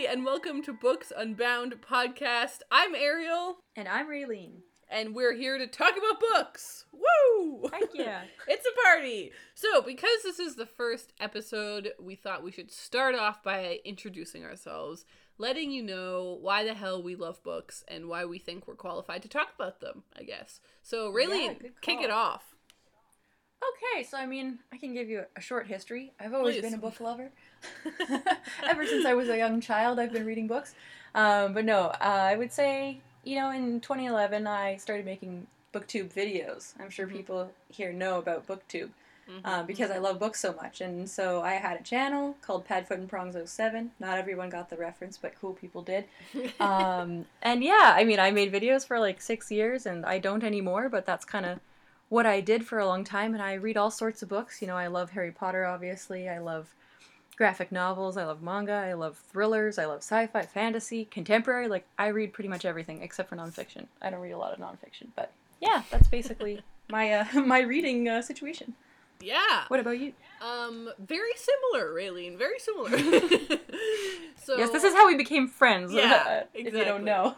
and welcome to Books Unbound podcast. I'm Ariel. And I'm Raylene. And we're here to talk about books. Woo! Heck yeah. It's a party! So, because this is the first episode, we thought we should start off by introducing ourselves, letting you know why the hell we love books and why we think we're qualified to talk about them, I guess. So, Raylene, kick it off. Okay, so I can give you a short history. I've always been a book lover. Ever since I was a young child, I've been reading books. I would say, in 2011, I started making BookTube videos. I'm sure people here know about BookTube because I love books so much. And so I had a channel called Padfoot and Prongs 07. Not everyone got the reference, but cool people did. I made videos for like 6 years, and I don't anymore, but that's kind of what I did for a long time, and I read all sorts of books. I love Harry Potter, obviously. I love graphic novels. I love manga. I love thrillers. I love sci-fi, fantasy, contemporary. I read pretty much everything except for nonfiction. I don't read a lot of nonfiction, but yeah, that's basically my my reading situation. Yeah. What about you? Very similar, Raylene. Very similar. So yes, this is how we became friends. Yeah, exactly. If you don't know.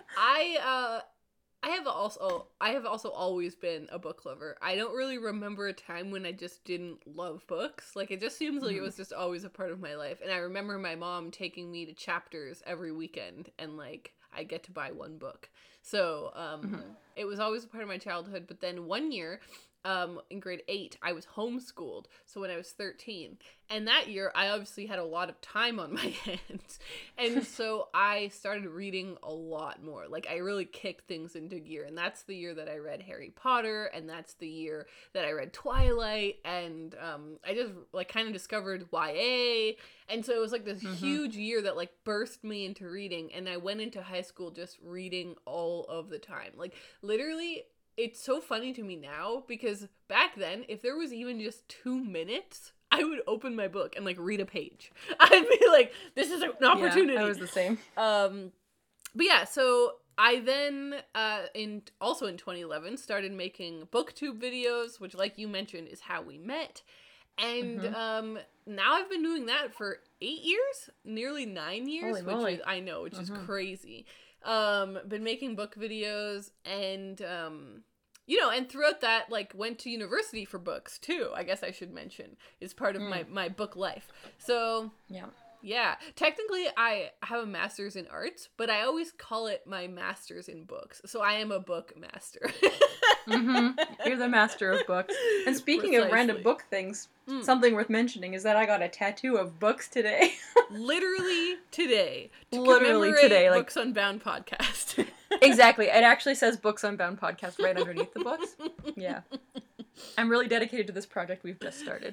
I have also always been a book lover. I don't really remember a time when I just didn't love books. It just seems like it was just always a part of my life. And I remember my mom taking me to Chapters every weekend, and I get to buy one book. So it was always a part of my childhood. But then one year, in grade 8, I was homeschooled. So when I was 13, and that year I obviously had a lot of time on my hands. And so I started reading a lot more. I really kicked things into gear. And that's the year that I read Harry Potter. And that's the year that I read Twilight. And I just kind of discovered YA. And so it was this huge year that burst me into reading. And I went into high school just reading all of the time. Literally, it's so funny to me now because back then, if there was even just 2 minutes, I would open my book and read a page. I'd be like, this is an opportunity. Yeah, I was the same. But yeah, so I then, in 2011, started making BookTube videos, which like you mentioned is how we met. And now I've been doing that for 8 years, nearly 9 years, which is crazy. Been making book videos and, and throughout that, went to university for books too, I guess I should mention, is part of my book life. So, yeah. Technically, I have a master's in arts, but I always call it my master's in books. So I am a book master. You're the master of books. And speaking of random book things, something worth mentioning is that I got a tattoo of books today. Literally today. Literally today. Books Unbound podcast. Exactly. It actually says Books Unbound podcast right underneath the books. Yeah. I'm really dedicated to this project we've just started.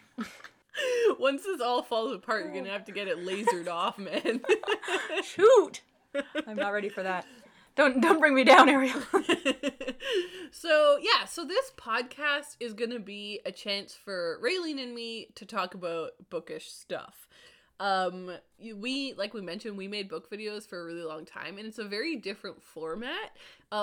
Once this all falls apart, you're gonna have to get it lasered off, man. Shoot! I'm not ready for that. Don't bring me down, Ariel. So this podcast is gonna be a chance for Raylene and me to talk about bookish stuff. We mentioned, we made book videos for a really long time, and it's a very different format.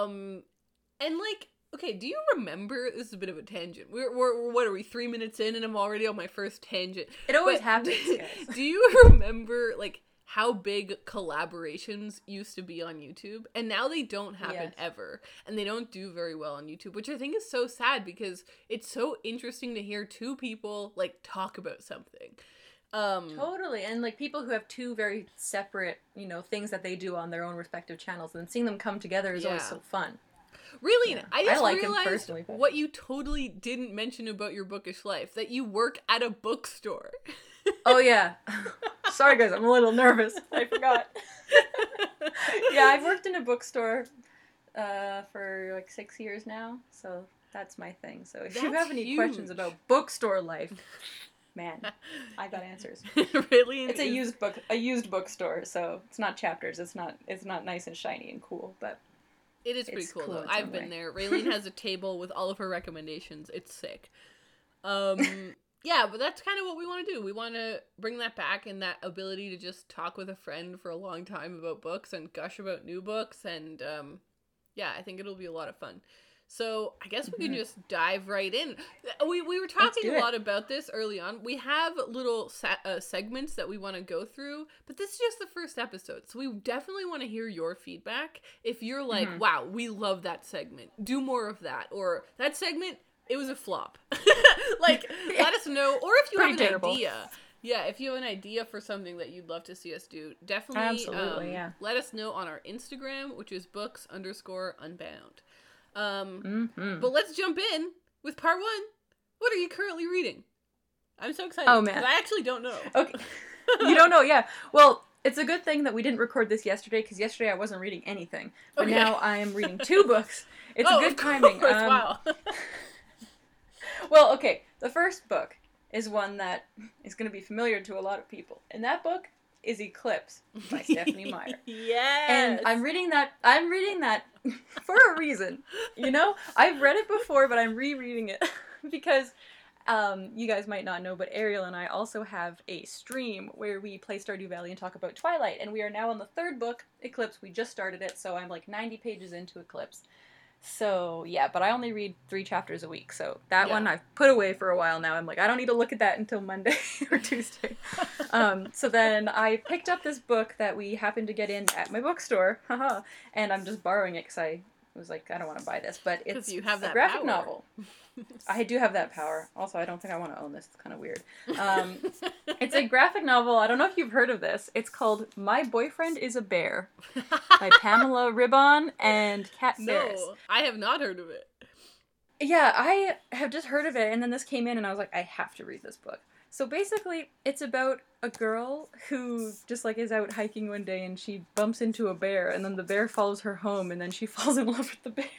Okay, do you remember, this is a bit of a tangent, we're what are we, 3 minutes in and I'm already on my first tangent. It always happens, guys. Do you remember, how big collaborations used to be on YouTube? And now they don't happen ever. And they don't do very well on YouTube, which I think is so sad because it's so interesting to hear two people, talk about something. Totally. And people who have two very separate, things that they do on their own respective channels, and seeing them come together is always so fun. Really? Yeah. I just like realized him personally, but what you totally didn't mention about your bookish life, that you work at a bookstore. Oh, yeah. Sorry, guys, I'm a little nervous. I forgot. Yeah, I've worked in a bookstore for 6 years now, so that's my thing. So if you have any questions about bookstore life, man, I got answers. Really? It's a used bookstore, so it's not Chapters. It's not nice and shiny and cool, but it is pretty cool though. I've been there. Raylene has a table with all of her recommendations. It's sick. Yeah, but that's kind of what we want to do. We want to bring that back, and that ability to just talk with a friend for a long time about books and gush about new books. And, I think it'll be a lot of fun. So I guess we can just dive right in. We were talking a lot about this early on. We have little segments that we want to go through, but this is just the first episode. So we definitely want to hear your feedback. If you're like, wow, we love that segment, do more of that. Or that segment, it was a flop. Like, let us know. Or if you have an idea. Yeah, if you have an idea for something that you'd love to see us do, definitely let us know on our Instagram, which is books_unbound. But let's jump in with part 1. What are you currently reading? I'm so excited. Oh, man. I actually don't know. Okay. You don't know, yeah. Well, it's a good thing that we didn't record this yesterday, because yesterday I wasn't reading anything. But now I am reading 2 books. It's a good timing. Wow. Well, okay. The first book is one that is going to be familiar to a lot of people. And that book is Eclipse by Stephenie Meyer. Yes. And I'm reading that for a reason. You know? I've read it before, but I'm rereading it because you guys might not know, but Ariel and I also have a stream where we play Stardew Valley and talk about Twilight, and we are now on the 3rd book, Eclipse. We just started it, so I'm like 90 pages into Eclipse. So, yeah, but I only read 3 chapters a week, so that one I've put away for a while now. I'm like, I don't need to look at that until Monday or Tuesday. So then I picked up this book that we happened to get in at my bookstore, and I'm just borrowing it because I was like, I don't want to buy this, but it's you have that a graphic power. Novel. I do have that power. Also, I don't think I want to own this. It's kind of weird. It's a graphic novel. I don't know if you've heard of this. It's called My Boyfriend is a Bear by Pamela Ribbon and Kat Ferris. No, I have not heard of it. Yeah, I have just heard of it, and then this came in, and I was like, I have to read this book. So basically, it's about a girl who just like is out hiking one day, and she bumps into a bear, and then the bear follows her home, and then she falls in love with the bear.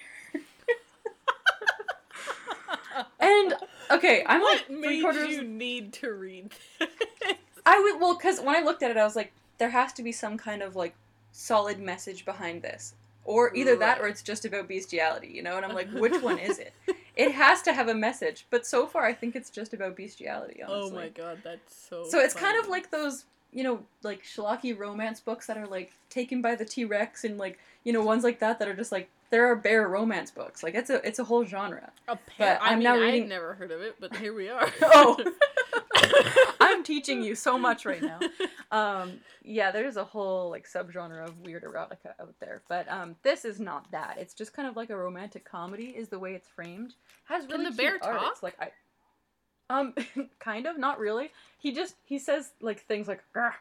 And okay, I'm what like made you need to read this? Because when I looked at it, I was like, there has to be some kind of like solid message behind this, or either that, or it's just about bestiality, you know. And I'm like, which one is it? It has to have a message, but so far I think it's just about bestiality. Honestly. Oh my god, that's so. So it's funny. kind of like those, you know, like schlocky romance books that are like Taken by the T-Rex and like, you know, ones like that are just like, there are bear romance books. Like it's a whole genre. But I mean, I've never heard of it, but here we are. Oh, I'm teaching you so much right now. Yeah, there's a whole like subgenre of weird erotica out there, but this is not that. It's just kind of like a romantic comedy, is the way it's framed. Has really Can the bear cute art. talk? It's like kind of, not really. He says like things like "Grr."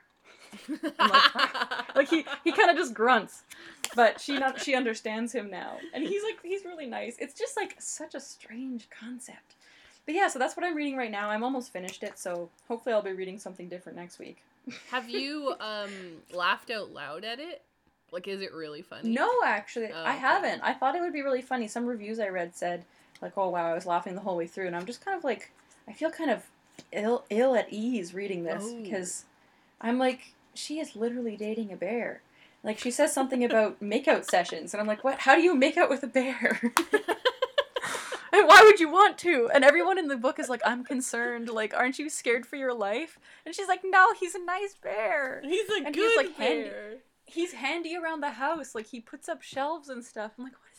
Like he kind of just grunts, but she understands him now, and he's really nice. It's just like such a strange concept. But yeah, so that's what I'm reading right now. I'm almost finished it, so hopefully I'll be reading something different next week. Have you laughed out loud at it? Like, is it really funny? No, actually, I haven't. I thought it would be really funny. Some reviews I read said like, oh wow, I was laughing the whole way through, and I'm just kind of like, I feel kind of ill at ease reading this because I'm like, she is literally dating a bear. Like, she says something about makeout sessions, and I'm like, what? How do you make out with a bear? And why would you want to? And everyone in the book is like, I'm concerned. Like, aren't you scared for your life? And she's like, no, he's a nice bear. He's a and good like bear. He's handy around the house. Like, he puts up shelves and stuff. I'm like, what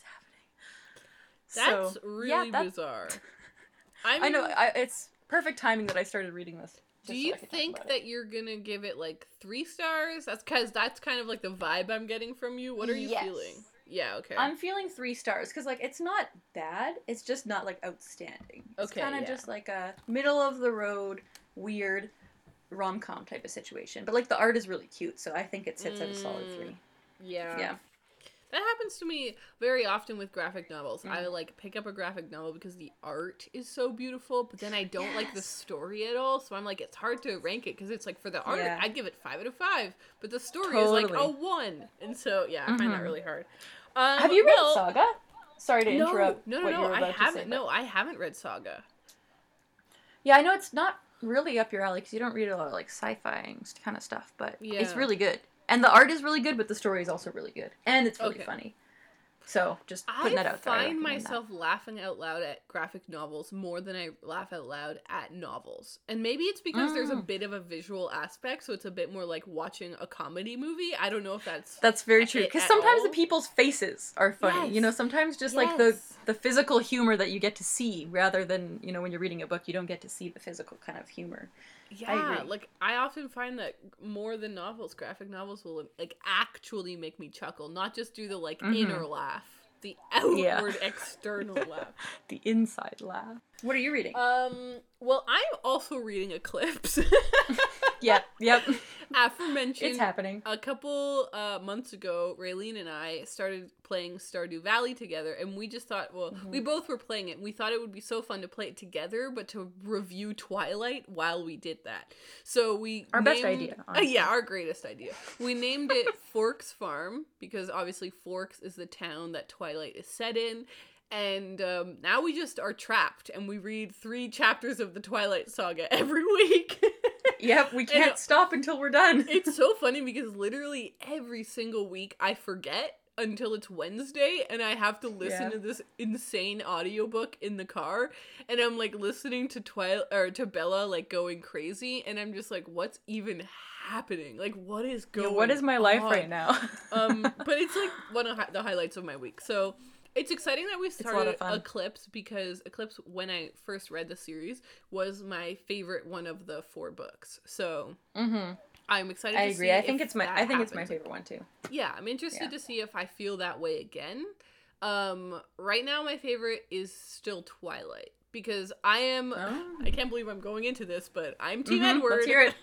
is happening? That's really bizarre. I know. It's perfect timing that I started reading this. Do you think that you're gonna give it like 3 stars? That's kind of like the vibe I'm getting from you. What are you feeling? Yeah, okay. I'm feeling 3 stars because like it's not bad. It's just not like outstanding. It's kind of just like a middle of the road, weird rom-com type of situation. But like the art is really cute, so I think it sits at a solid 3. Yeah. That happens to me very often with graphic novels. I like pick up a graphic novel because the art is so beautiful, but then I don't like the story at all. So I'm like, it's hard to rank it because it's like for the art, I'd give it 5 out of 5, but the story is like a 1. And so I find that really hard. Have you read Saga? Sorry to interrupt. No, I haven't. No, I haven't read Saga. Yeah, I know it's not really up your alley because you don't read a lot of like sci-fi kind of stuff, but it's really good. And the art is really good, but the story is also really good. And it's really funny. So, just putting that out there. I find myself laughing out loud at graphic novels more than I laugh out loud at novels. And maybe it's because there's a bit of a visual aspect, so it's a bit more like watching a comedy movie. I don't know if that's... That's very true. Because sometimes the people's faces are funny. You know, sometimes just like the physical humor that you get to see, rather than, you know, when you're reading a book, you don't get to see the physical kind of humor. Yeah, like, I often find that more than novels, graphic novels will, like, actually make me chuckle, not just do the, like, inner laugh, the outward, external laugh. The inside laugh. What are you reading? Well, I'm also reading Eclipse. Yep. Aforementioned. It's happening. A couple months ago, Raylene and I started playing Stardew Valley together, and we just thought, well, we both were playing it, and we thought it would be so fun to play it together, but to review Twilight while we did that. So we best idea. Yeah, our greatest idea. We named it Forks Farm, because obviously Forks is the town that Twilight is set in. And now we just are trapped, and we read 3 chapters of the Twilight Saga every week. Yep, we can't stop until we're done. It's so funny because literally every single week I forget until it's Wednesday, and I have to listen to this insane audiobook in the car, and I'm like listening to to Bella like going crazy, and I'm just like, what's even happening? Like, what is going on? What is my life right now? But it's like one of the highlights of my week. So it's exciting that we started Eclipse, because Eclipse, when I first read the series, was my favorite one of the 4 books. So I'm excited to see. I agree. I think it's my favorite one too. Yeah, I'm interested to see if I feel that way again. Right now my favorite is still Twilight, because I can't believe I'm going into this, but I'm Team Edward. Let's hear it.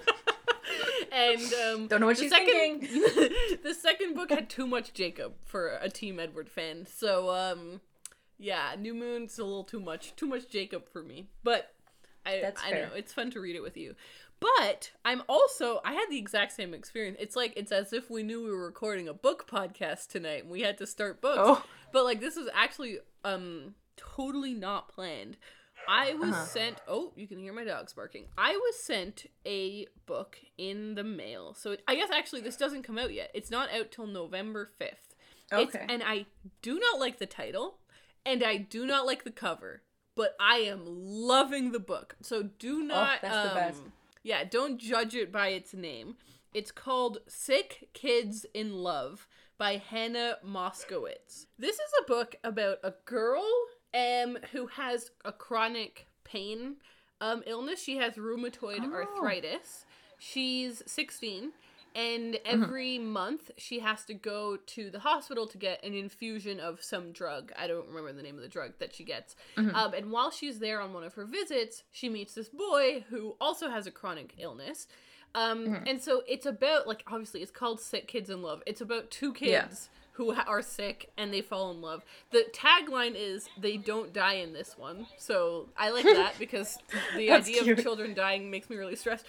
And don't know what she's thinking. The second book had too much Jacob for a Team Edward fan. So yeah, New Moon's a little too much Jacob for me. But I know it's fun to read it with you. But I had the exact same experience. It's as if we knew we were recording a book podcast tonight and we had to start books. Oh. But like, this is actually totally not planned. I was sent, you can hear my dogs barking. I was sent a book in the mail. So I guess actually this doesn't come out yet. It's not out till November 5th. Okay. And I do not like the title, and I do not like the cover, but I am loving the book. So do not, that's the best. Yeah, don't judge it by its name. It's called Sick Kids in Love by Hannah Moskowitz. This is a book about a girl who has a chronic pain illness. She has rheumatoid arthritis. She's 16, and every month she has to go to the hospital to get an infusion of some drug. I don't remember the name of the drug that she gets. And while she's there on one of her visits, she meets this boy who also has a chronic illness. And so it's about, like, obviously it's called Sick Kids in Love. It's about 2 kids who are sick and they fall in love. The tagline is, they don't die in this one. So I like that, because the idea of children dying makes me really stressed.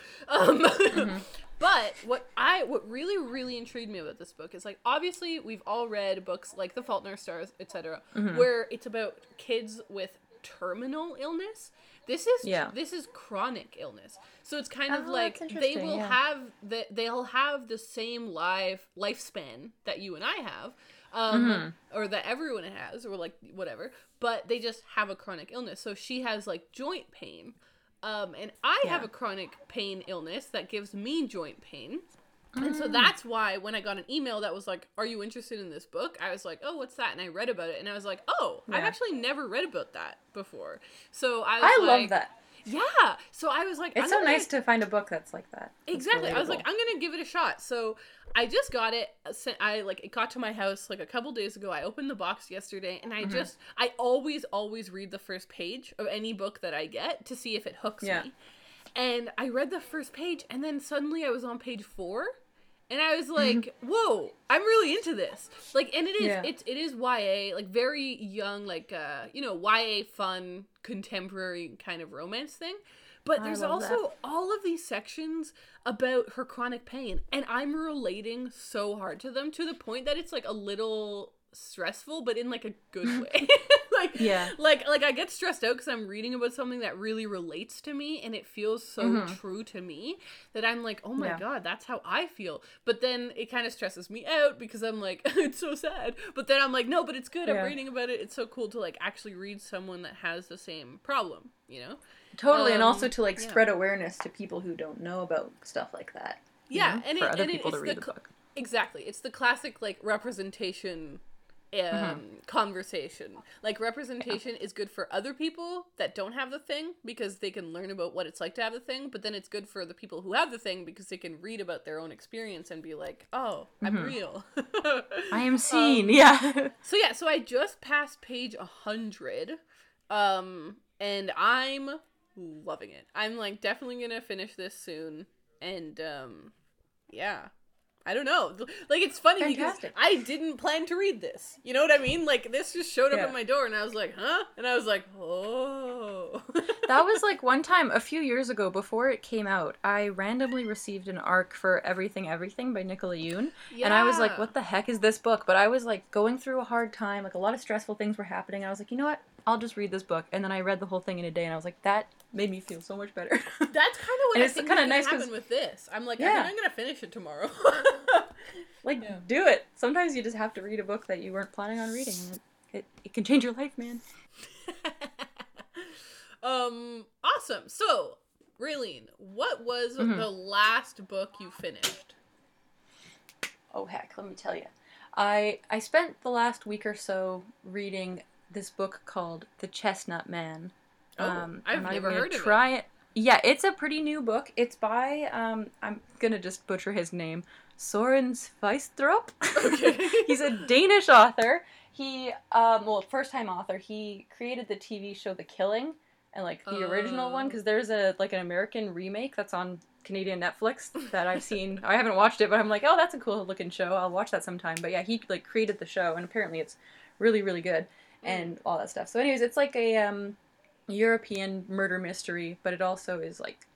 But what really, really intrigued me about this book is, like, obviously we've all read books like The Fault in Our Stars, etc., where it's about kids with terminal illness. This is chronic illness. So it's kind of like they will they'll have the same lifespan that you and I have, or that everyone has, or like whatever, but they just have a chronic illness. So she has like joint pain, and I have a chronic pain illness that gives me joint pain. And so that's why when I got an email that was like, are you interested in this book? I was like, oh, what's that? And I read about it, and I was like, oh, I've actually never read about that before. So I love that. Yeah. So I was like, it's so nice to find a book that's like that. Exactly. I was like, I'm going to give it a shot. So I just got it. It got to my house like a couple days ago. I opened the box yesterday, and I always read the first page of any book that I get to see if it hooks me. And I read the first page, and then suddenly I was on page 4. And I was like, whoa, I'm really into this. Like, and it is YA, like very young, like, YA fun, contemporary kind of romance thing. But there's also all of these sections about her chronic pain. And I'm relating so hard to them, to the point that it's like a little stressful, but in like a good way. Like I get stressed out because I'm reading about something that really relates to me, and it feels so true to me that I'm like, oh my god, that's how I feel. But then it kind of stresses me out because I'm like, it's so sad. But then I'm like, no, but it's good. I'm reading about it. It's so cool to like actually read someone that has the same problem, you know? Totally. And also to like spread awareness to people who don't know about stuff like that. Yeah. And for other people to read the book. Exactly. It's the classic like representation Mm-hmm. conversation. Like, representation is good for other people that don't have the thing because they can learn about what it's like to have the thing, but then it's good for the people who have the thing because they can read about their own experience and be like, oh, I'm real. I am seen, yeah. So I just passed page 100, and I'm loving it. I'm, like, definitely gonna finish this soon, and, yeah. I don't know. Like, it's funny Fantastic. because I didn't plan to read this. You know what I mean? Like, this just showed up at my door, and I was like, huh? And I was like, oh. That was like one time a few years ago before it came out, I randomly received an arc for Everything Everything by Nicola Yoon. Yeah. And I was like, what the heck is this book? But I was like going through a hard time, like a lot of stressful things were happening. And I was like, you know what? I'll just read this book. And then I read the whole thing in a day, and I was like, that made me feel so much better. That's kind of what I think is going to happen with this. I'm like, I think I'm going to finish it tomorrow. Do it. Sometimes you just have to read a book that you weren't planning on reading. It can change your life, man. Awesome. So, Raylene, what was the last book you finished? Oh, heck, let me tell you. I spent the last week or so reading this book called The Chestnut Man. I've never heard of it. Yeah, it's a pretty new book. It's by, I'm gonna just butcher his name, Soren Sveistrup. Okay. He's a Danish author. He, first-time author. He created the TV show The Killing, and, like, the original one, because there's an American remake that's on Canadian Netflix that I've seen. I haven't watched it, but I'm like, oh, that's a cool-looking show. I'll watch that sometime. But yeah, he, like, created the show, and apparently it's really, really good, and all that stuff. So anyways, it's like a, European murder mystery, but it also is, like,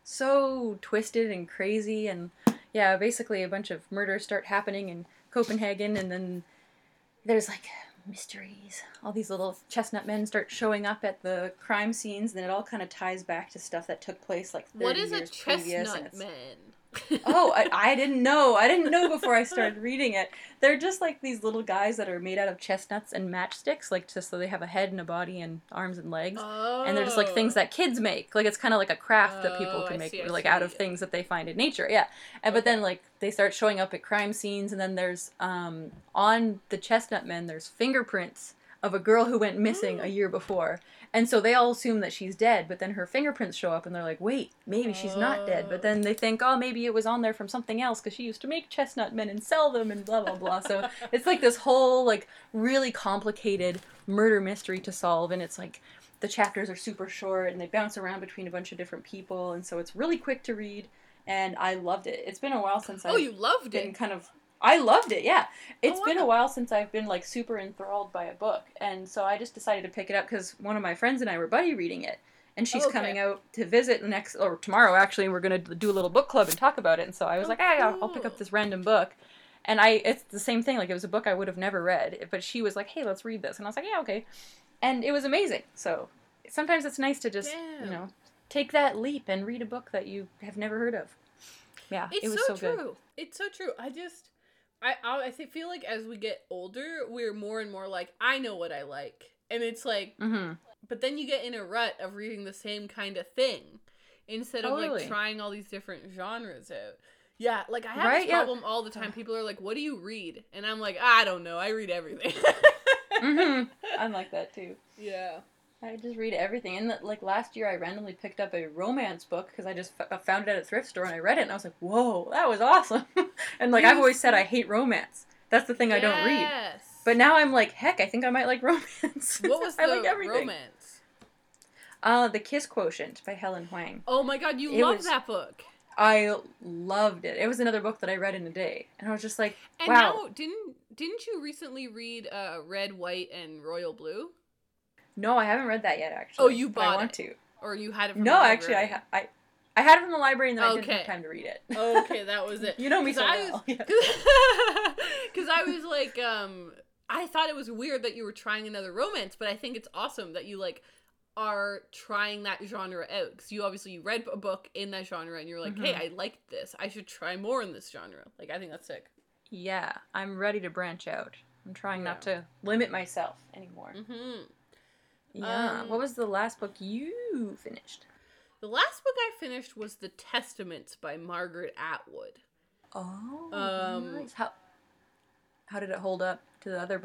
so twisted and crazy, and yeah, basically a bunch of murders start happening in Copenhagen, and then there's, like, mysteries. All these little chestnut men start showing up at the crime scenes, and it all kind of ties back to stuff that took place, like, 30 years previous. What is a chestnut man? Oh, I didn't know. I didn't know before I started reading it. They're just like these little guys that are made out of chestnuts and matchsticks, like just so they have a head and a body and arms and legs. Oh. And they're just like things that kids make. Like it's kind of like a craft that people can make, like out of things that they find in nature. Yeah. And, but then like they start showing up at crime scenes, and then there's on the chestnut men there's fingerprints of a girl who went missing a year before. And so they all assume that she's dead, but then her fingerprints show up, and they're like, wait, maybe she's not dead. But then they think, oh, maybe it was on there from something else, because she used to make chestnut men and sell them, and blah, blah, blah. So it's like this whole, like, really complicated murder mystery to solve, and it's like, the chapters are super short, and they bounce around between a bunch of different people, and so it's really quick to read, and I loved it. It's been a while since I've you loved it? I loved it, yeah. It's been a while since I've been, like, super enthralled by a book. And so I just decided to pick it up because one of my friends and I were buddy reading it. And she's coming out to visit tomorrow, actually, and we're going to do a little book club and talk about it. And so I was like, hey, I'll pick up this random book. And it's the same thing. Like, it was a book I would have never read. But she was like, hey, let's read this. And I was like, yeah, okay. And it was amazing. So sometimes it's nice to just, take that leap and read a book that you have never heard of. Yeah, it was so true. Good. It's so true. I feel like as we get older, we're more and more like, I know what I like. And it's like, but then you get in a rut of reading the same kind of thing instead of like trying all these different genres out. Yeah, like I have this problem all the time. People are like, what do you read? And I'm like, I don't know. I read everything. I'm like that too. Yeah. I just read everything. And like last year, I randomly picked up a romance book because I just found it at a thrift store and I read it and I was like, "Whoa, that was awesome!" And like I've always said, I hate romance. That's the thing I don't read. But now I'm like, heck, I think I might like romance. What was the romance? The Kiss Quotient by Helen Huang. Oh my God, you loved that book. I loved it. It was another book that I read in a day, and I was just like, and wow. Now, didn't you recently read Red, White, and Royal Blue? No, I haven't read that yet, actually. Oh, you bought it? I want to. Or you had it from the library? Actually, I had it from the library, and then I didn't have time to read it. Okay, that was it. You know me so well. Because I was like, I thought it was weird that you were trying another romance, but I think it's awesome that you, like, are trying that genre out. Because you read a book in that genre, and you're like, hey, I liked this. I should try more in this genre. Like, I think that's sick. Yeah, I'm ready to branch out. I'm trying not to limit myself anymore. Yeah. What was the last book you finished? The last book I finished was The Testaments by Margaret Atwood. Oh, nice. How did it hold up to the other book?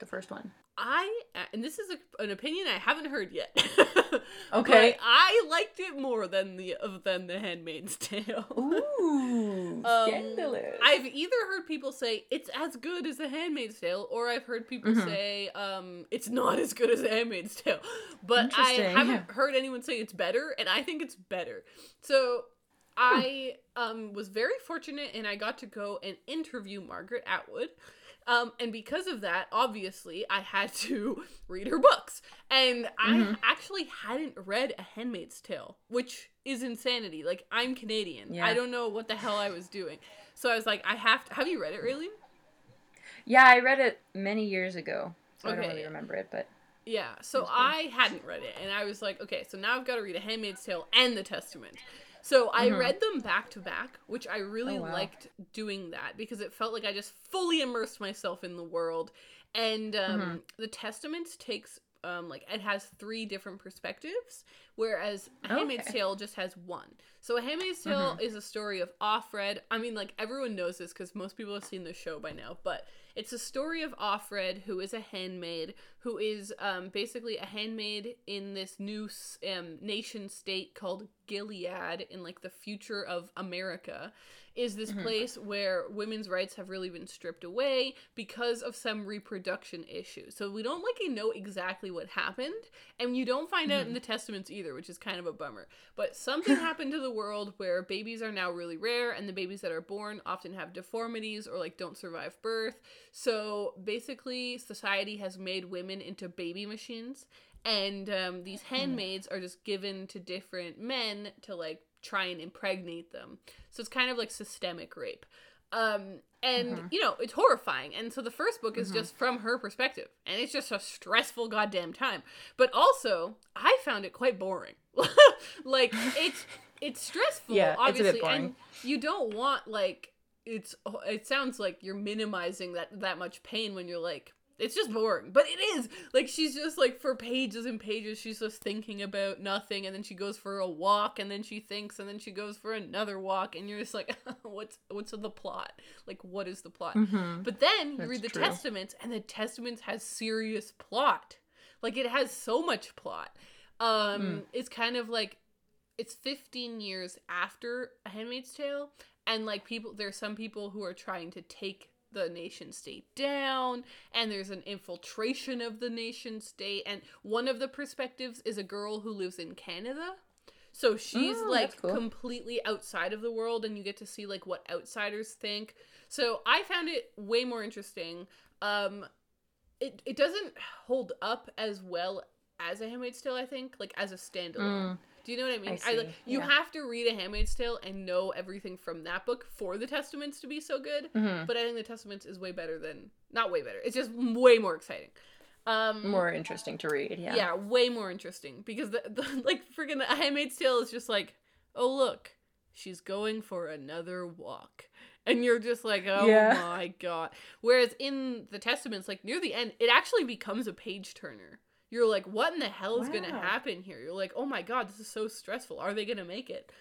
the first one. And this is an opinion I haven't heard yet. Okay. But I liked it more than the Handmaid's Tale. Ooh, scandalous. I've either heard people say it's as good as the Handmaid's Tale, or I've heard people say it's not as good as the Handmaid's Tale. But I haven't heard anyone say it's better, and I think it's better. So I was very fortunate, and I got to go and interview Margaret Atwood. And because of that, obviously, I had to read her books. And I actually hadn't read A Handmaid's Tale, which is insanity. Like, I'm Canadian. Yeah. I don't know what the hell I was doing. So I was like, I have to... Have you read it, Raylene? Yeah, I read it many years ago. So I don't really remember it, but... Yeah, so I hadn't read it. And I was like, okay, so now I've got to read A Handmaid's Tale and The Testament. So I read them back to back, which I really liked doing that because it felt like I just fully immersed myself in the world. And The Testament takes, it has 3 different perspectives, whereas A Handmaid's Tale just has 1. So A Handmaid's Tale is a story of Offred. I mean, like, everyone knows this because most people have seen the show by now, but it's a story of Offred, who is a handmaid, who is basically a handmaid in this new nation state called Gilead in, like, the future of America, is this place where women's rights have really been stripped away because of some reproduction issues. So we don't, like, know exactly what happened, and you don't find out in the Testaments either, which is kind of a bummer. But something happened to the world where babies are now really rare, and the babies that are born often have deformities or, like, don't survive birth. So basically, society has made women into baby machines, and these handmaids are just given to different men to, like, try and impregnate them. So it's kind of like systemic rape. You know, it's horrifying. And so the first book is just from her perspective. And it's just a stressful goddamn time. But also, I found it quite boring. Like, it's stressful, obviously. It's a bit boring. And you don't want, like, it sounds like you're minimizing that much pain when you're like, it's just boring. But it is. Like, she's just, like, for pages and pages, she's just thinking about nothing, and then she goes for a walk, and then she thinks, and then she goes for another walk, and you're just like, what's the plot? Like, what is the plot? But then you read the Testaments, and the Testaments has serious plot. Like, it has so much plot. It's kind of like, it's 15 years after A Handmaid's Tale, and, like, there's some people who are trying to take the nation state down, and there's an infiltration of the nation state, and one of the perspectives is a girl who lives in Canada, so she's completely outside of the world, and you get to see, like, what outsiders think. So I found it way more interesting. It doesn't hold up as well as A Handmaid's Tale, I think, like, as a standalone. Do you know what I mean? You have to read A Handmaid's Tale and know everything from that book for the Testaments to be so good. But I think the Testaments is way better not way better. It's just way more exciting. More interesting to read, yeah. Yeah, way more interesting. Because, like, freaking A Handmaid's Tale is just like, oh, look, she's going for another walk. And you're just like, oh my god. Whereas in the Testaments, like, near the end, it actually becomes a page-turner. You're like, what in the hell is going to happen here? You're like, oh my god, this is so stressful. Are they going to make it?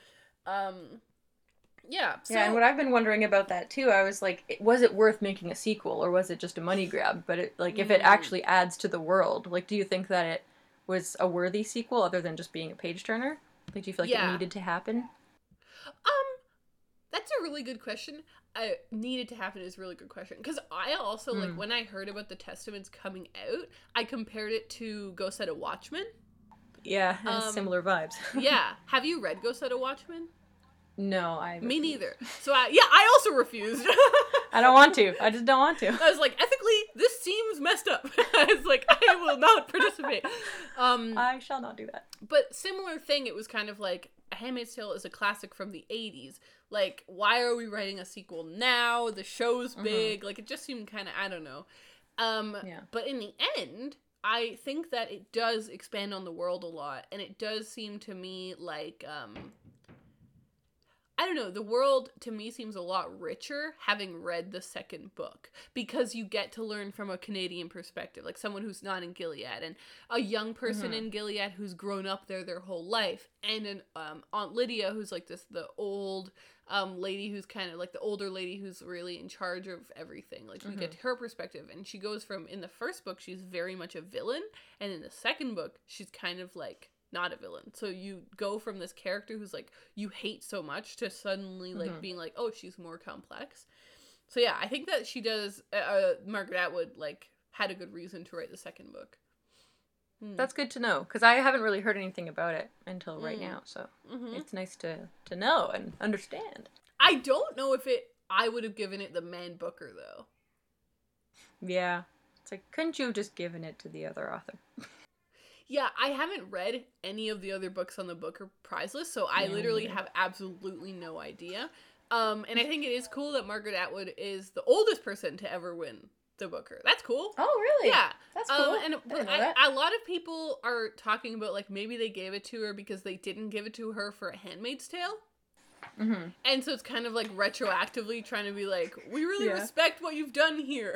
Yeah. So, and what I've been wondering about that too, I was like, was it worth making a sequel, or was it just a money grab? But it, like, if it actually adds to the world, like, do you think that it was a worthy sequel other than just being a page turner? Like, do you feel like it needed to happen? That's a really good question. Needed to happen is a really good question. Because I also, like, when I heard about the Testaments coming out, I compared it to Go Set a Watchman. Yeah, has similar vibes. Yeah. Have you read Go Set a Watchman? No, I refused. Me neither. So, I also refused. I don't want to. I just don't want to. I was like, ethically, this seems messed up. I was like, I will not participate. I shall not do that. But similar thing, it was kind of like, A Handmaid's Tale is a classic from the 80s. Like, why are we writing a sequel now? The show's big. Like, it just seemed kind of, I don't know. But in the end, I think that it does expand on the world a lot. And it does seem to me like, I don't know, the world to me seems a lot richer having read the second book, because you get to learn from a Canadian perspective, like someone who's not in Gilead, and a young person in Gilead who's grown up there their whole life, and an Aunt Lydia who's like the old lady who's kind of like the older lady who's really in charge of everything. Like we get her perspective, and she goes from, in the first book she's very much a villain, and in the second book she's kind of like not a villain. So you go from this character who's like you hate so much to suddenly like being like, oh, she's more complex. So yeah, I think that she does Margaret Atwood like had a good reason to write the second book. That's good to know, because I haven't really heard anything about it until right now, so it's nice to know and understand. I don't know if I would have given it the Man Booker, though. Yeah. It's like, couldn't you have just given it to the other author? Yeah, I haven't read any of the other books on the Booker Prize list, so I literally have absolutely no idea. And I think it is cool that Margaret Atwood is the oldest person to ever win the Booker. That's cool. Oh, really? Yeah. That's cool. And a lot of people are talking about, like, maybe they gave it to her because they didn't give it to her for A Handmaid's Tale. And so it's kind of, like, retroactively trying to be like, we really respect what you've done here.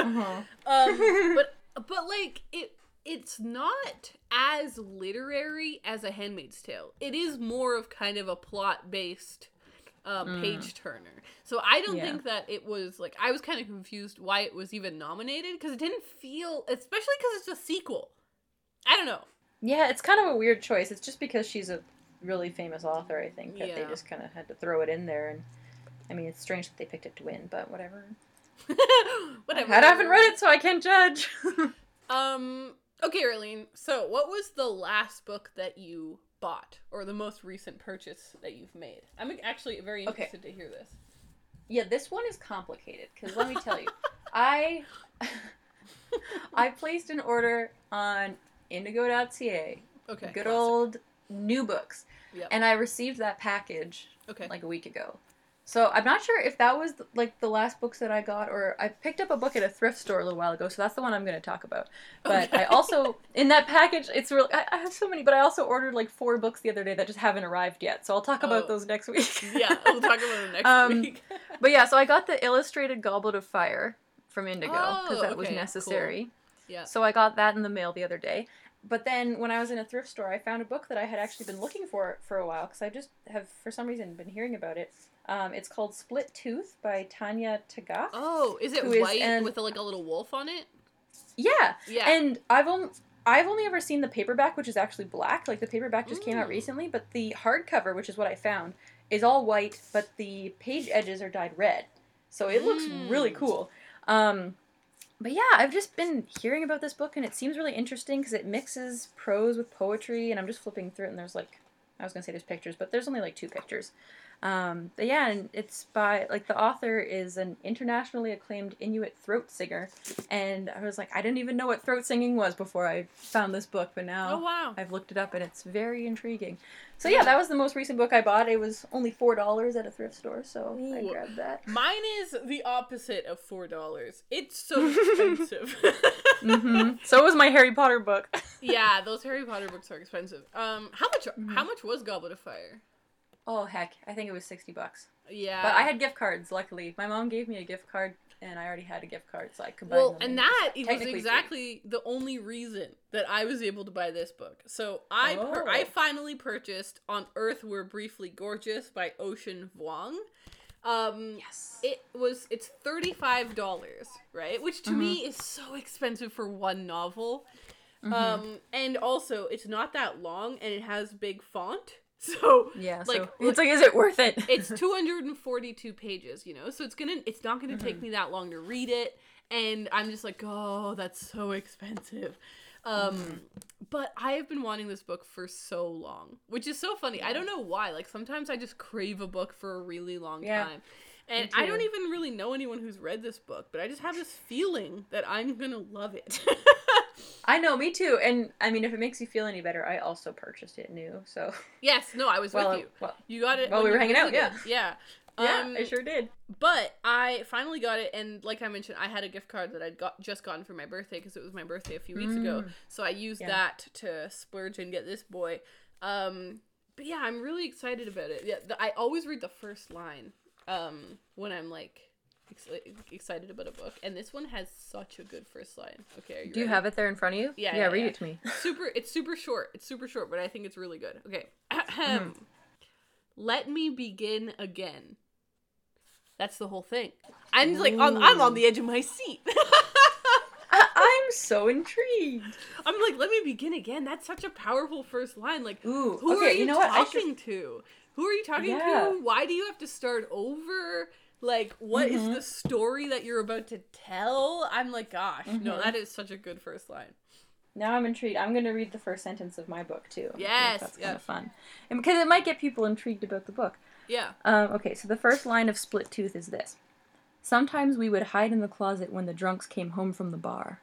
But, like, it's not as literary as A Handmaid's Tale. It is more of kind of a plot-based page turner. So I don't think that it was like, I was kind of confused why it was even nominated, because it didn't feel, especially because it's a sequel. I don't know. Yeah, it's kind of a weird choice. It's just because she's a really famous author, I think, that they just kind of had to throw it in there. And I mean, it's strange that they picked it to win, but whatever. Whatever. I haven't read it, so I can't judge. Okay, Arlene. So what was the last book that you bought, or the most recent purchase that you've made? I'm actually very interested to hear this. Yeah, this one is complicated, because let me tell you, I placed an order on indigo.ca. Okay. Good old New Books. Yep. And I received that package like a week ago. So I'm not sure if that was like the last books that I got, or I picked up a book at a thrift store a little while ago, so that's the one I'm going to talk about. But I also, in that package, it's really, I have so many, but I also ordered like 4 books the other day that just haven't arrived yet, so I'll talk about those next week. Yeah, we'll talk about them next week. But yeah, so I got the illustrated Goblet of Fire from Indigo, because that was necessary. Cool. Yeah. So I got that in the mail the other day. But then when I was in a thrift store, I found a book that I had actually been looking for a while, because I just have, for some reason, been hearing about it. It's called Split Tooth by Tanya Tagaq. Oh, is it white with like a little wolf on it? Yeah. Yeah. And I've only ever seen the paperback, which is actually black. Like, the paperback just came out recently, but the hardcover, which is what I found, is all white, but the page edges are dyed red. So it looks really cool. But yeah, I've just been hearing about this book, and it seems really interesting because it mixes prose with poetry, and I'm just flipping through it, and there's like, I was going to say there's pictures, but there's only like 2 pictures. But yeah, and it's by, like, the author is an internationally acclaimed Inuit throat singer, and I was like, I didn't even know what throat singing was before I found this book, but now I've looked it up, and it's very intriguing. So yeah, that was the most recent book I bought. It was only $4 at a thrift store, so I grabbed that. Mine is the opposite of $4. It's so expensive. So was my Harry Potter book. Yeah, those Harry Potter books are expensive. How much was Goblet of Fire? Oh, heck. I think it was $60. Yeah. But I had gift cards, luckily. My mom gave me a gift card, and I already had a gift card, so I combined them. Well, and that was exactly the only reason that I was able to buy this book. So I finally purchased On Earth We're Briefly Gorgeous by Ocean Vuong. Yes. It's $35, right? Which to me is so expensive for one novel. And also, it's not that long, and it has big font. So yeah, like, so it's like, is it worth it? It's 242 pages, you know, so it's not gonna take me that long to read it, and I'm just like, oh, that's so expensive. But I have been wanting this book for so long, which is so funny. I don't know why. Like, sometimes I just crave a book for a really long time. And I don't even really know anyone who's read this book, but I just have this feeling that I'm gonna love it. I know, me too. And I mean, if it makes you feel any better, I also purchased it new. So yes, no, I was with you. Well, you got it while we were hanging out. Yeah, yeah, I sure did. But I finally got it, and like I mentioned, I had a gift card that I'd just gotten for my birthday because it was my birthday a few weeks ago. So I used that to splurge and get this boy. But yeah, I'm really excited about it. Yeah, I always read the first line when I'm like excited about a book, and this one has such a good first line. Okay, are you Do you have it there in front of you? Yeah, read it to me. It's super short, but I think it's really good. Okay. Let me begin again. That's the whole thing. I'm just like, I'm on the edge of my seat. I'm so intrigued. I'm like, let me begin again. That's such a powerful first line. Like, Ooh, who okay, are you, you know what? talking to? Who are you talking to? Why do you have to start over? Like, what is the story that you're about to tell? I'm like, gosh, no, that is such a good first line. Now I'm intrigued. I'm going to read the first sentence of my book, too. Yes. That's kind of fun. And because it might get people intrigued about the book. Yeah. Okay, so the first line of Split Tooth is this. Sometimes we would hide in the closet when the drunks came home from the bar.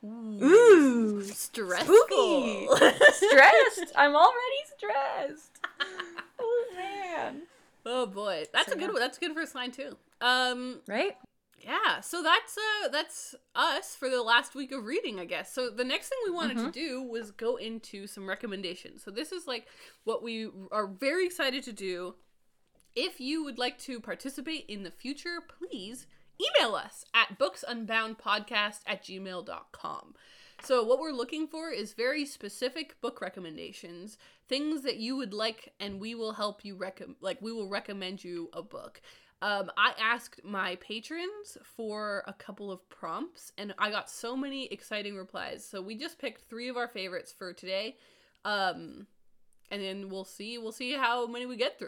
Ooh. Stressful. Spooky. Stressed. I'm already stressed. Oh, man. Oh, boy. That's a good one. That's a good first line, too. Right? Yeah, so that's us for the last week of reading, I guess. So the next thing we wanted to do was go into some recommendations. So this is like what we are very excited to do. If you would like to participate in the future, please email us at booksunboundpodcast@gmail.com. So what we're looking for is very specific book recommendations, things that you would like, and we will help you we will recommend you a book. I asked my patrons for a couple of prompts, and I got so many exciting replies. So we just picked 3 of our favorites for today, and then we'll see how many we get through.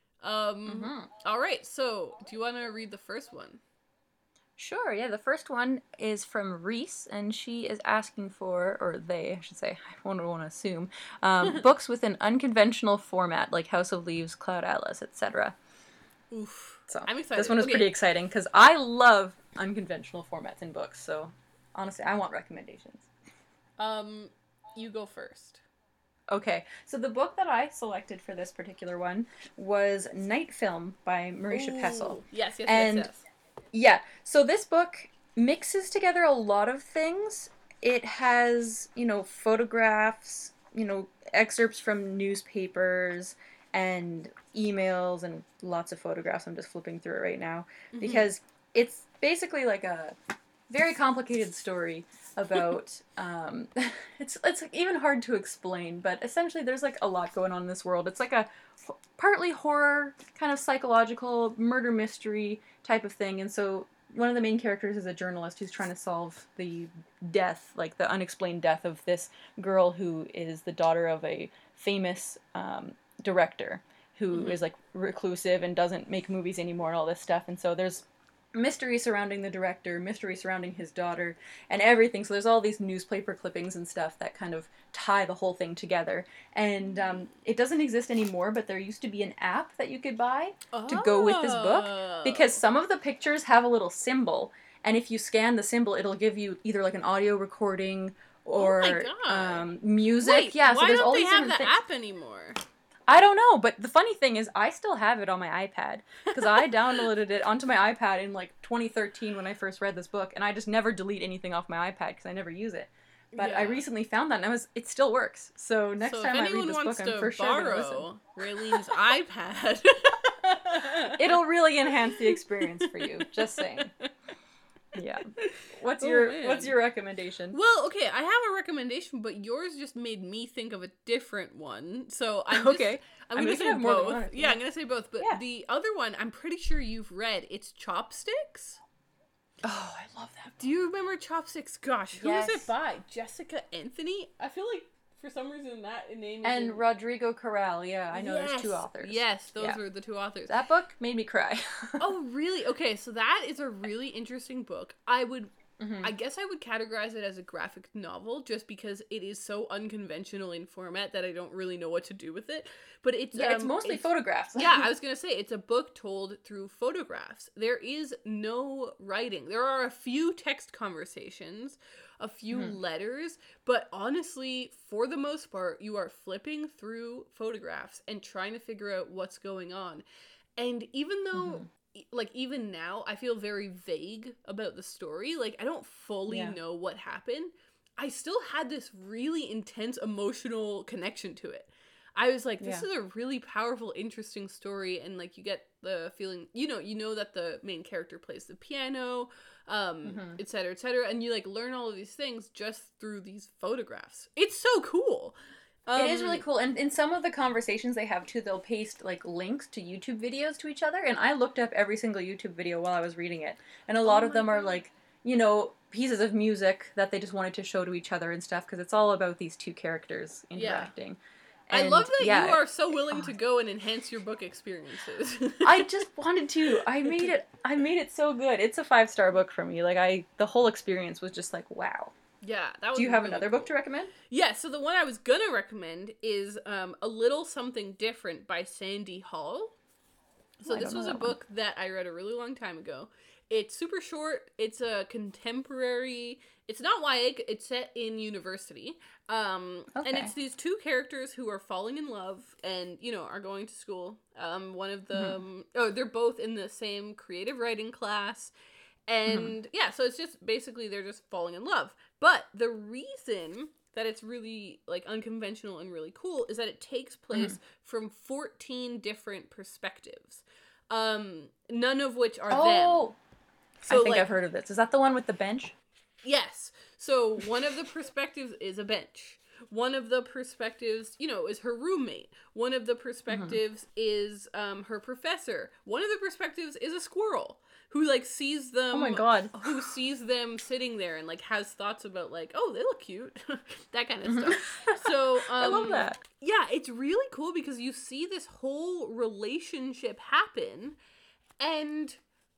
All right. So, do you want to read the first one? Sure. Yeah. The first one is from Reese, and she is asking for, or they, I should say, I don't want to assume, books with an unconventional format like House of Leaves, Cloud Atlas, etc. Oof. So I'm excited. This one was pretty exciting because I love unconventional formats in books. So honestly, I want recommendations. You go first. Okay, so the book that I selected for this particular one was Night Film by Marisha Pessl. Yes. Yeah, so this book mixes together a lot of things. It has, photographs, excerpts from newspapers and emails and lots of photographs. I'm just flipping through it right now because it's basically like a very complicated story about it's even hard to explain, but essentially there's like a lot going on in this world. It's like a partly horror, kind of psychological murder mystery type of thing. And so one of the main characters is a journalist who's trying to solve the death, like the unexplained death of this girl who is the daughter of a famous director who is like reclusive and doesn't make movies anymore and all this stuff. And so there's mystery surrounding the director, mystery surrounding his daughter, and everything. So there's all these newspaper clippings and stuff that kind of tie the whole thing together. And it doesn't exist anymore, but there used to be an app that you could buy to go with this book, because some of the pictures have a little symbol, and if you scan the symbol, it'll give you either like an audio recording or music. Wait, yeah, so why there's don't all they these have different the things. app anymore? I don't know, but the funny thing is I still have it on my iPad because I downloaded it onto my iPad in like 2013 when I first read this book, and I just never delete anything off my iPad because I never use it. But I recently found that, and it still works. So next time I read this book, I'm for sure going to listen. Raylene's iPad. It'll really enhance the experience for you. Just saying. Yeah. What's your recommendation? Well, okay, I have a recommendation, but yours just made me think of a different one. So I'm going to say both. Yeah, I'm going to say both. But the other one, I'm pretty sure you've read. It's Chopsticks. Oh, I love that book. Do you remember Chopsticks? Gosh, who is it by? Jessica Anthony? I feel like for some reason that name is Rodrigo Corral. Yeah, I know there's 2 authors. Yes, those were the 2 authors. That book made me cry. Oh, really? Okay, so that is a really interesting book. I guess I would categorize it as a graphic novel just because it is so unconventional in format that I don't really know what to do with it. But it's it's mostly photographs. Yeah, I was going to say it's a book told through photographs. There is no writing. There are a few text conversations, a few letters, but honestly, for the most part, you are flipping through photographs and trying to figure out what's going on. And even though like even now I feel very vague about the story, like I don't fully know what happened, I still had this really intense emotional connection to it. I was like, this is a really powerful, interesting story, and like you get the feeling, you know that the main character plays the piano, et cetera, and you like learn all of these things just through these photographs. It's so cool. It is really cool, and in some of the conversations they have too, they'll paste like links to YouTube videos to each other, and I looked up every single YouTube video while I was reading it, and a lot of them are like, you know, pieces of music that they just wanted to show to each other and stuff, because it's all about these two characters interacting. And I love that you are so willing to go and enhance your book experiences. I just wanted to. I made it so good. It's a 5-star book for me. Like the whole experience was just like, wow. Yeah, that was. Do you have another book to recommend? Yeah, so the one I was gonna recommend is A Little Something Different by Sandy Hall. So this was a book that I read a really long time ago. It's super short. It's a contemporary. It's not YA. It's set in university. And it's these two characters who are falling in love and, you know, are going to school. One of them, they're both in the same creative writing class. And yeah, so it's just basically they're just falling in love. But the reason that it's really like unconventional and really cool is that it takes place from 14 different perspectives. None of which are them. So, I think I've heard of this. Is that the one with the bench? Yes. So one of the perspectives is a bench. One of the perspectives, you know, is her roommate. One of the perspectives is her professor. One of the perspectives is a squirrel who like sees them. Oh my god. Who sees them sitting there and like has thoughts about like, oh, they look cute, that kind of stuff. So I love that. Yeah, it's really cool because you see this whole relationship happen, and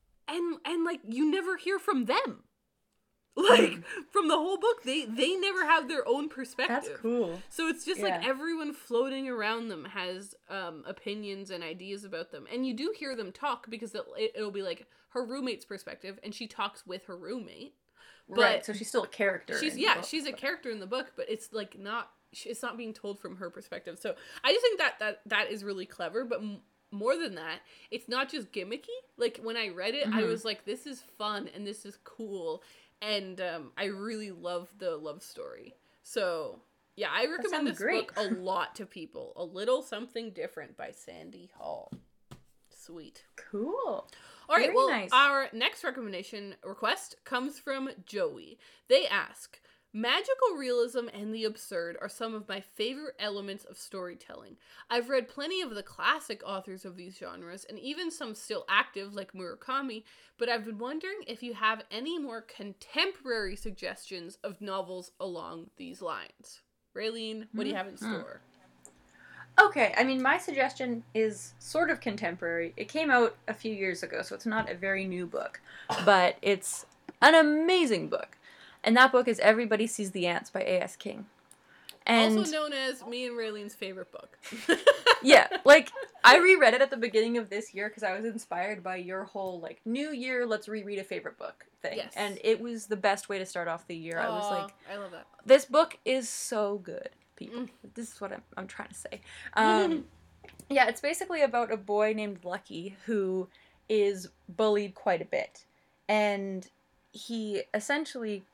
like you never hear from them. Like, from the whole book, they never have their own perspective. That's cool. So it's just like everyone floating around them has opinions and ideas about them. And you do hear them talk because it'll be like her roommate's perspective, and she talks with her roommate. But right, so she's still a character. She's a character in the book, but it's like it's not being told from her perspective. So I just think that is really clever, but more than that, it's not just gimmicky. Like, when I read it, I was like, this is fun and this is cool. And I really love the love story. So, yeah, I recommend this book a lot to people. A Little Something Different by Sandy Hall. Sweet. Cool. All right, nice. Our next recommendation request comes from Joey. They ask, magical realism and the absurd are some of my favorite elements of storytelling. I've read plenty of the classic authors of these genres, and even some still active like Murakami, but I've been wondering if you have any more contemporary suggestions of novels along these lines. Raylene, what do you have in store? Okay, I mean, my suggestion is sort of contemporary. It came out a few years ago, so it's not a very new book, but it's an amazing book. And that book is Everybody Sees the Ants by A.S. King. And also known as me and Raylene's favorite book. Yeah, like, I reread it at the beginning of this year because I was inspired by your whole, like, new year, let's reread a favorite book thing. Yes. And it was the best way to start off the year. I was like, I love that. This book is so good, people. This is what I'm trying to say. Yeah, it's basically about a boy named Lucky who is bullied quite a bit. And he essentially...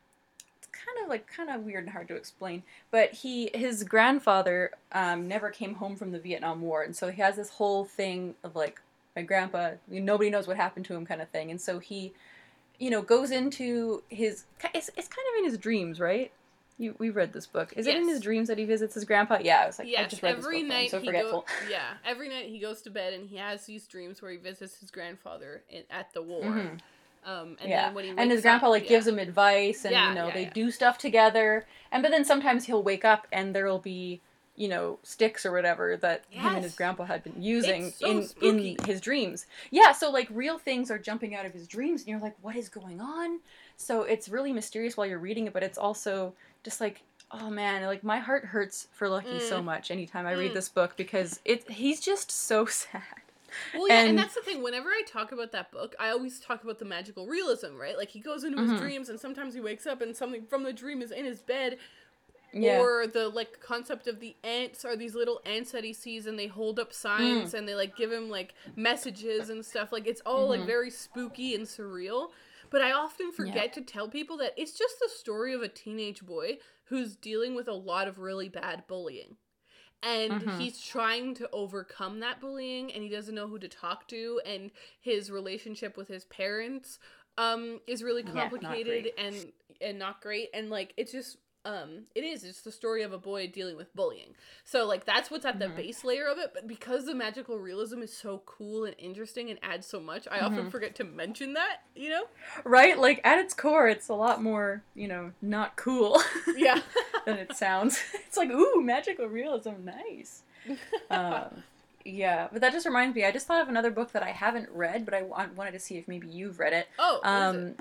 kind of weird and hard to explain, but his grandfather never came home from the Vietnam War, and so he has this whole thing of like, my grandpa, nobody knows what happened to him kind of thing, and so he, goes into his, it's kind of in his dreams, right? We read this book. Is it in his dreams that he visits his grandpa? Yeah, I was like, I just read every this book, night I'm so forgetful. Every night he goes to bed and he has these dreams where he visits his grandfather at the war. Then when he wakes his grandpa up, gives him advice, and they do stuff together, but then sometimes he'll wake up and there'll be sticks or whatever that him and his grandpa had been using in his dreams. Yeah, so like real things are jumping out of his dreams, and you're like, what is going on? So it's really mysterious while you're reading it, but it's also just like, oh man, like my heart hurts for Lucky so much anytime I read this book because he's just so sad. Well, yeah, and that's the thing. Whenever I talk about that book, I always talk about the magical realism, right? Like, he goes into his dreams, and sometimes he wakes up, and something from the dream is in his bed. Yeah. Or the, like, concept of the ants are these little ants that he sees, and they hold up signs, and they, like, give him, like, messages and stuff. Like, it's all, like, very spooky and surreal. But I often forget to tell people that it's just the story of a teenage boy who's dealing with a lot of really bad bullying. And he's trying to overcome that bullying, and he doesn't know who to talk to, and his relationship with his parents is really complicated and not great. And like, it's just, it's the story of a boy dealing with bullying. So like that's what's at the base layer of it, but because the magical realism is so cool and interesting and adds so much, I often forget to mention that, you know? Right? Like at its core it's a lot more, you know, not cool. Yeah. than it sounds. It's like, ooh, magical realism, nice. Yeah, but that just reminds me, I just thought of another book that I haven't read, but I wanted to see if maybe you've read it. Oh, what is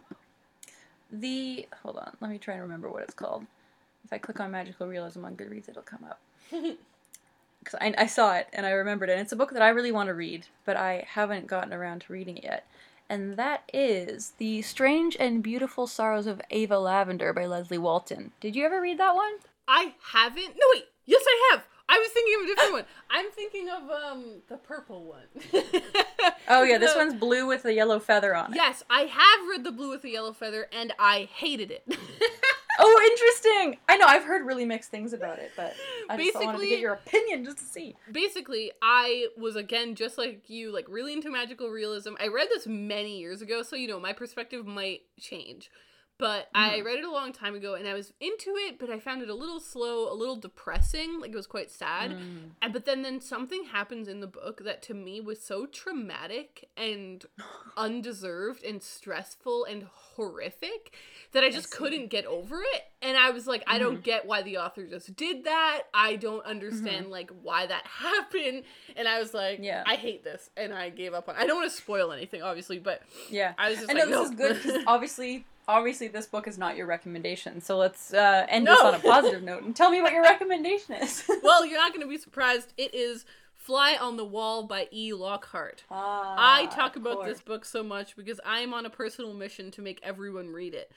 it? Hold on, let me try and remember what it's called. If I click on magical realism on Goodreads, it'll come up. Because I saw it, and I remembered it, and it's a book that I really want to read, but I haven't gotten around to reading it yet. And that is The Strange and Beautiful Sorrows of Ava Lavender by Leslie Walton. Did you ever read that one? I haven't. No, wait. Yes, I have. I was thinking of a different one. I'm thinking of the purple one. Oh, yeah, this one's blue with a yellow feather on it. Yes, I have read the blue with the yellow feather, and I hated it. Oh, interesting! I know, I've heard really mixed things about it, but I just wanted to get your opinion just to see. Basically, I was, again, just like you, like, really into magical realism. I read this many years ago, so, you know, my perspective might change. But I read it a long time ago, and I was into it, but I found it a little slow, a little depressing, like it was quite sad. But then something happens in the book that to me was so traumatic and undeserved and stressful and horrific that I just couldn't get over it. And I was like, I don't get why the author just did that. I don't understand, like, why that happened. And I was like, I hate this. And I gave up on it. I don't want to spoil anything, obviously, but I was just like, no. This is good, because obviously this book is not your recommendation, so let's end this on a positive note and tell me what your recommendation is. Well, you're not going to be surprised. It is Fly on the Wall by E. Lockhart. I talk about this book so much because I am on a personal mission to make everyone read it.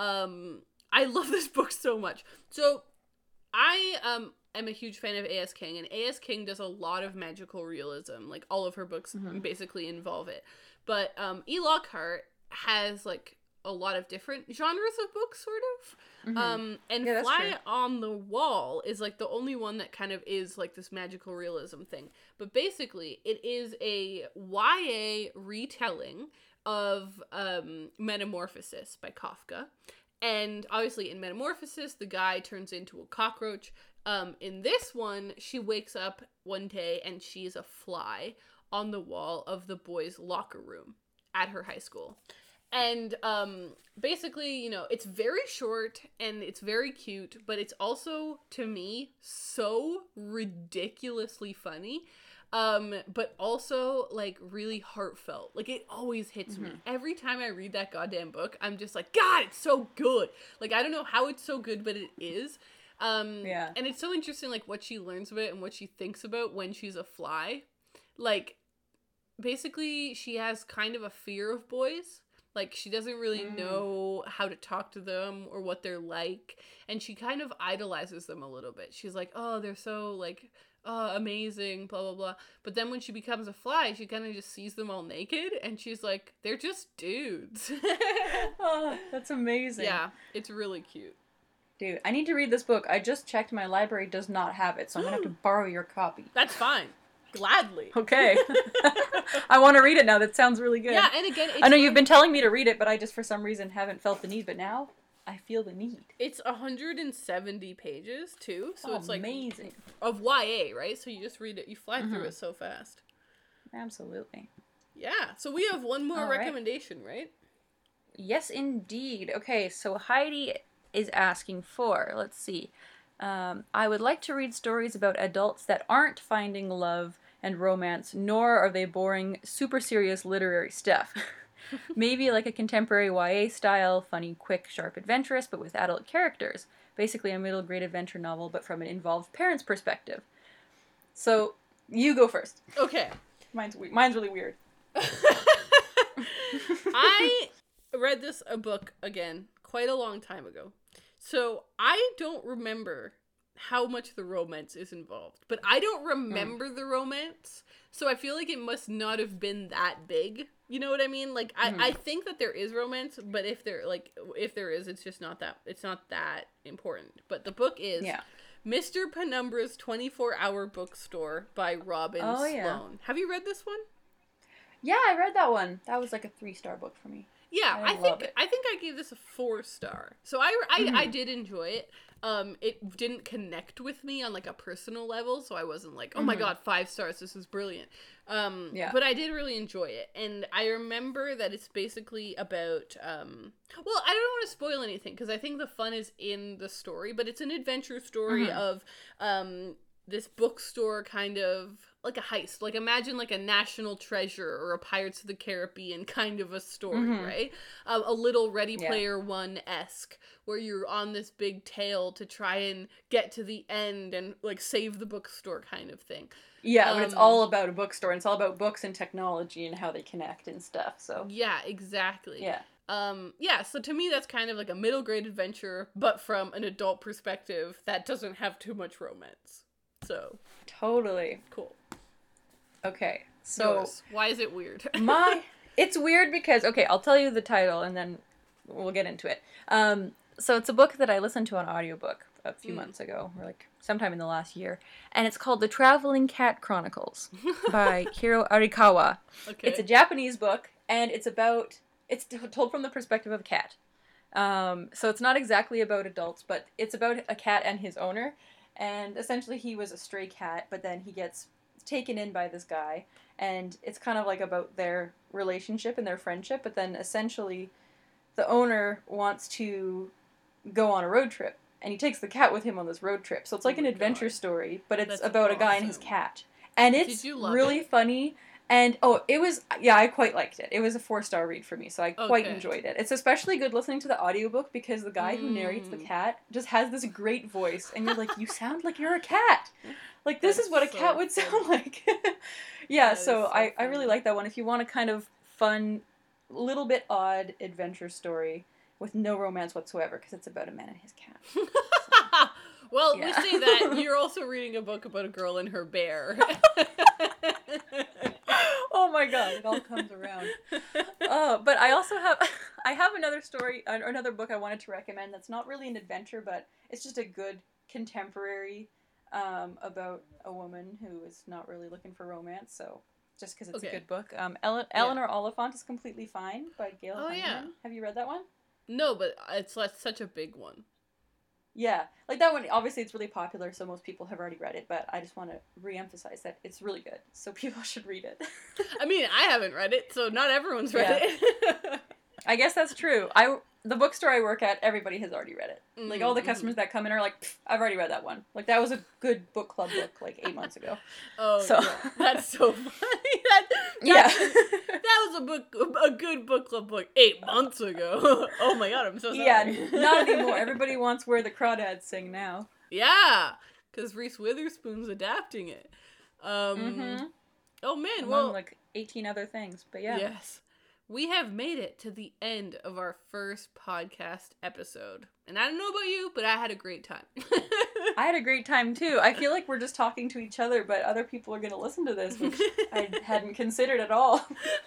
I love this book so much. So I am a huge fan of A.S. King, and A.S. King does a lot of magical realism. Like, all of her books basically involve it. But E. Lockhart has, like, a lot of different genres of books, sort of. And Fly on the Wall is, like, the only one that kind of is, like, this magical realism thing. But basically, it is a YA retelling of Metamorphosis by Kafka. And obviously in Metamorphosis, the guy turns into a cockroach. In this one, she wakes up one day and she's a fly on the wall of the boys' locker room at her high school. And basically, you know, it's very short and it's very cute, but it's also, to me, so ridiculously funny. But also, like, really heartfelt. Like, it always hits me. Every time I read that goddamn book, I'm just like, God, it's so good. Like, I don't know how it's so good, but it is. And it's so interesting, like, what she learns about it and what she thinks about when she's a fly. Like, basically, she has kind of a fear of boys. Like, she doesn't really know how to talk to them or what they're like. And she kind of idolizes them a little bit. She's like, oh, they're so, like, amazing, blah, blah, blah. But then when she becomes a fly, she kind of just sees them all naked. And she's like, they're just dudes. Oh, that's amazing. Yeah, it's really cute. Dude, I need to read this book. I just checked, my library does not have it, so I'm going to have to borrow your copy. That's fine. Gladly. Okay. I want to read it now. That sounds really good. Yeah, and again, I know you've been telling me to read it, but I just, for some reason, haven't felt the need. But now, I feel the need. It's 170 pages, too. So it's, like, amazing. Of YA, right? So you just read it. You fly through it so fast. Absolutely. Yeah. So we have one more recommendation, right? Yes, indeed. Okay, so Heidi is asking for, let's see. I would like to read stories about adults that aren't finding love and romance, nor are they boring, super serious literary stuff. Maybe like a contemporary YA style, funny, quick, sharp, adventurous, but with adult characters. Basically a middle grade adventure novel, but from an involved parent's perspective. So, you go first. Okay. Mine's really weird. I read this book, again, quite a long time ago. So, I don't remember how much the romance is involved. But I don't remember the romance, so I feel like it must not have been that big. You know what I mean? Like, I think that there is romance, but if there is, it's just not that, it's not that important. But the book is Mr. Penumbra's 24-Hour Bookstore by Robin Sloan. Have you read this one? Yeah, I read that one. That was like a 3-star book for me. Yeah, I love it. I think I gave this a 4-star. So I did enjoy it. It didn't connect with me on like a personal level, so I wasn't like, oh my god, 5 stars, this is brilliant. But I did really enjoy it, and I remember that it's basically about well, I don't want to spoil anything because I think the fun is in the story, but it's an adventure story of this bookstore, kind of like a heist. Like imagine like a National Treasure or a Pirates of the Caribbean kind of a story, right? A little Ready Player One-esque, where you're on this big tale to try and get to the end and like save the bookstore kind of thing. Yeah, but it's all about a bookstore, and it's all about books and technology and how they connect and stuff. So yeah, exactly. Yeah. So to me that's kind of like a middle grade adventure, but from an adult perspective that doesn't have too much romance. So totally cool. Okay, so Yours. Why is it weird? It's weird because, okay, I'll tell you the title and then we'll get into it. So it's a book that I listened to on audiobook a few months ago, or like sometime in the last year, and it's called The Traveling Cat Chronicles by Hiro Arikawa. Okay. It's a Japanese book, and it's told from the perspective of a cat. So it's not exactly about adults, but it's about a cat and his owner, and essentially he was a stray cat, but then he gets taken in by this guy, and it's kind of like about their relationship and their friendship, but then essentially the owner wants to go on a road trip, and he takes the cat with him on this road trip. So it's like an adventure story, but it's about a guy and his cat. And it's really funny. And I quite liked it. It was a 4-star read for me, so I quite enjoyed it. It's especially good listening to the audiobook because the guy who narrates the cat just has this great voice, and you're like, you sound like you're a cat. Like, this is what a cat would sound like. Yeah, so I really like that one. If you want a kind of fun, little bit odd adventure story with no romance whatsoever, because it's about a man and his cat. So. Well, we say that you're also reading a book about a girl and her bear. Oh my god, it all comes around. But I also have another story, or another book I wanted to recommend that's not really an adventure, but it's just a good contemporary about a woman who is not really looking for romance, so just because it's a good book. Eleanor Oliphant is Completely Fine by Gail Heinemann. Yeah. Have you read that one? No, but it's such a big one. Yeah, like that one, obviously it's really popular, so most people have already read it, but I just want to re-emphasize that it's really good, so people should read it. I mean, I haven't read it, so not everyone's read it. I guess that's true. The bookstore I work at, everybody has already read it. Like, all the customers that come in are like, I've already read that one. Like, that was a good book club book, like, 8 months ago. Oh, so. Yeah. That's so funny. That was a good book club book 8 months ago. Oh my god, I'm so sorry. Yeah, not anymore. Everybody wants Where the Crawdads Sing now. Yeah, because Reese Witherspoon's adapting it. Oh man, among, like, 18 other things, but yeah. Yes. We have made it to the end of our first podcast episode. And I don't know about you, but I had a great time. I had a great time too. I feel like we're just talking to each other, but other people are going to listen to this, which I hadn't considered at all.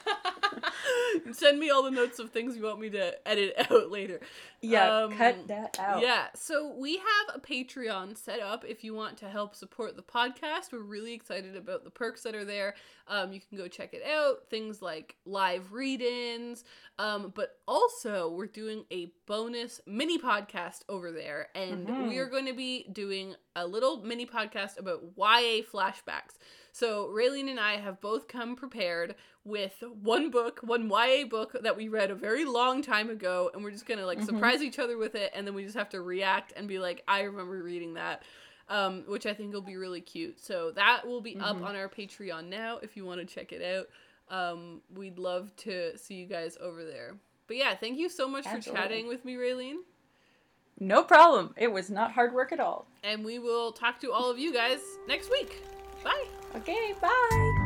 Send me all the notes of things you want me to edit out later. Yeah, cut that out. Yeah, so we have a Patreon set up if you want to help support the podcast. We're really excited about the perks that are there. You can go check it out. Things like live read-ins. But also, we're doing a bonus mini podcast over there. And we are going to be doing a little mini podcast about YA flashbacks. So Raylene and I have both come prepared with one YA book that we read a very long time ago, and we're just gonna like surprise each other with it, and then we just have to react and be like, I remember reading that, which I think will be really cute. So that will be up on our Patreon now if you want to check it out. We'd love to see you guys over there. But yeah, thank you so much for chatting with me, Raylene. No problem. It was not hard work at all. And we will talk to all of you guys next week. Bye. Okay, bye.